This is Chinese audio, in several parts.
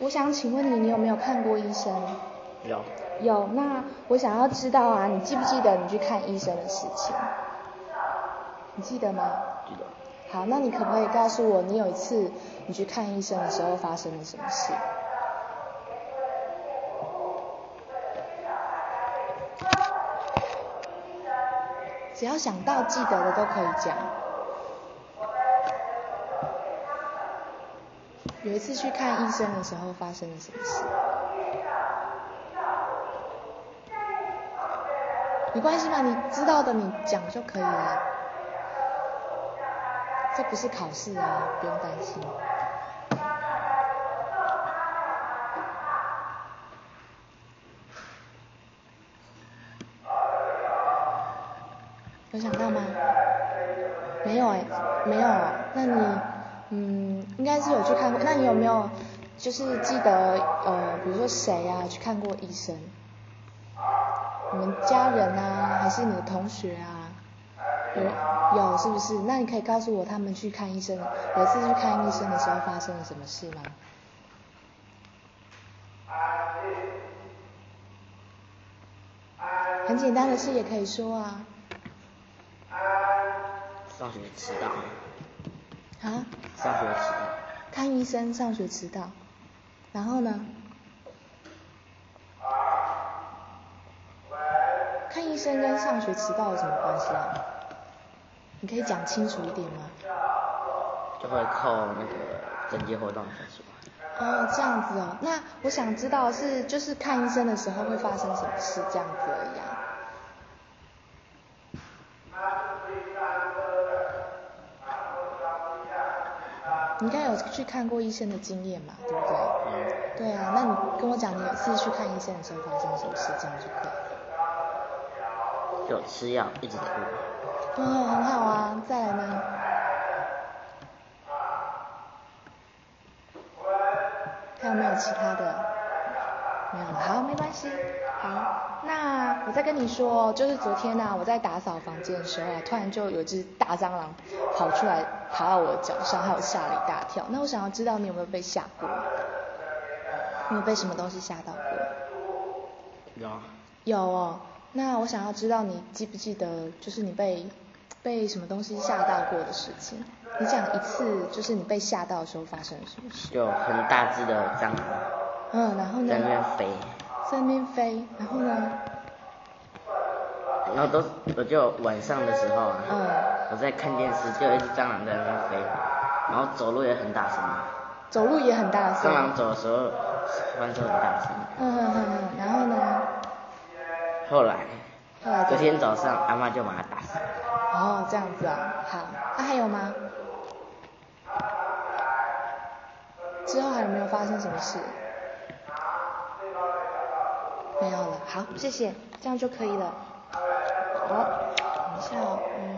想请问你有没有看过医生？ 有。 有，那我想要知道啊，你记不记得你去看医生的事情？你记得吗？ 记得。 好，那你可不可以告诉我，你有一次你去看医生的时候发生了什么事？只要想到记得的都可以讲。有一次去看医生的时候发生了什么事？没关系嘛，你知道的你讲就可以了。这不是考试啊，不用担心。有想到吗？没有没有。那你应该是有去看过。那你有没有就是记得比如说谁啊去看过医生？你们家人啊，还是你的同学啊？有是不是？那你可以告诉我他们去看医生，有一次去看医生的时候发生了什么事吗？很简单的事也可以说啊。 上学迟到。 啊？ 上学迟到。 看医生上学迟到，然后呢？看医生跟上学迟到有什么关系啊？你可以讲清楚一点吗？ 就会扣那个整节活动分数。 哦，这样子哦。那我想知道是就是看医生的时候会发生什么事这样子而已啊。你应该有去看过医生的经验嘛，对不对？对啊，那你跟我讲你有一次去看医生的时候发生什么事，这样就可以。 就吃药一直吐。 很好啊。再来呢？还有没有其他的？没有了。好，没关系。好，那我再跟你说，就是昨天啊，我在打扫房间的时候啊，突然就有只大蟑螂跑出来，爬到我的脚上，害我吓了一大跳。那我想要知道你有没有被吓过？你有被什么东西吓到过？ 有。 有哦。那我想要知道你记不记得，就是你被什么东西吓到过的事情？你讲一次，就是你被吓到的时候发生了什么事？ 就很大只的蟑螂。 然后呢？ 在那边飞。 在那边飞，然后呢？ 然后我就晚上的时候啊，我在看电视，就有一只蟑螂在那边飞，然后走路也很大声。 走路也很大声。 蟑螂走的时候，发出很大声。 然后呢？ 后来隔天早上，阿嬷就把它打死。 哦，这样子啊。好，那还有吗？之后还有没有发生什么事？没有了。好，谢谢，这样就可以了。好，等一下哦。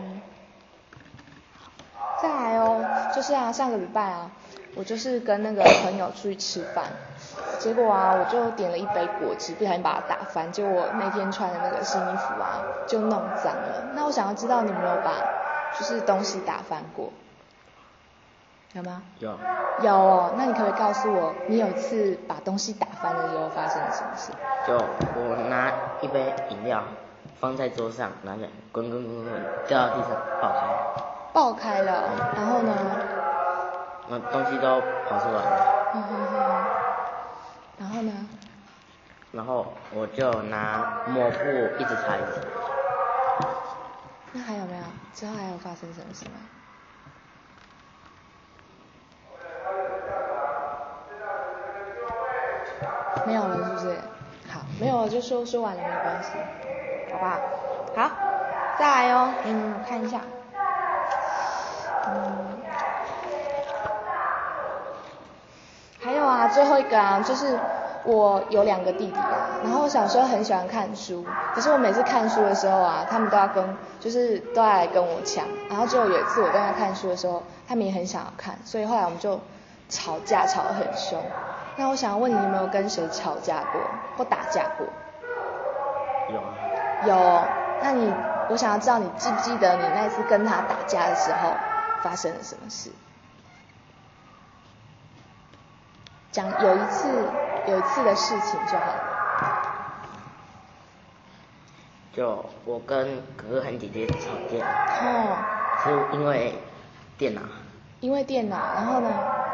再来哦，就是啊，上个礼拜啊，我就是跟那个朋友出去吃饭，结果啊，我就点了一杯果汁，不小心把它打翻，结果我那天穿的那个新衣服啊，就弄脏了。那我想要知道你有没有把就是东西打翻过？有吗？ 有。 有哦。那你可不可以告诉我，你有一次把东西打翻的时候发生了什么事？ 就我拿一杯饮料放在桌上，然后滚掉到地上爆开了。 然后呢？ 那东西都跑出来了。 然后呢？ 然后我就拿抹布一直擦。 那还有没有？之后还有发生什么事吗？没有了是不是？好，没有了就说完了，没关系，好不好？好，再来哦。我看一下。还有啊，最后一个啊，就是我有2个弟弟啊，然后我小时候很喜欢看书，可是我每次看书的时候啊，他们都要来跟我抢，然后就有一次我跟他看书的时候，他们也很想要看，所以后来我们就吵架，吵得很凶。那我想要问你有没有跟谁吵架过或打架过？ 有啊。 有。那我想要知道你记不记得你那次跟他打架的时候发生了什么事？ 讲有一次的事情就好了。 就我跟哥哥和姐姐吵架。 哦。 是因为电脑。 因为电脑，然后呢？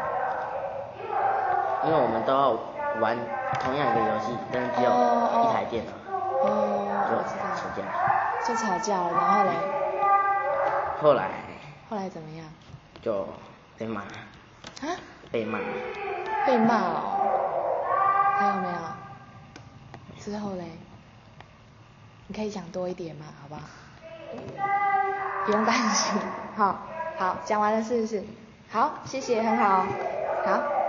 因为我们都要玩同样一个游戏，但是只有一台电脑。就吵架。 就吵架了，然后嘞？ 后来怎么样？ 就被骂。 啊？ 被骂。 被骂哦。还有没有？之后嘞？你可以讲多一点嘛，好不好？不用担心。好，讲完了是不是？好，谢谢，很好，好。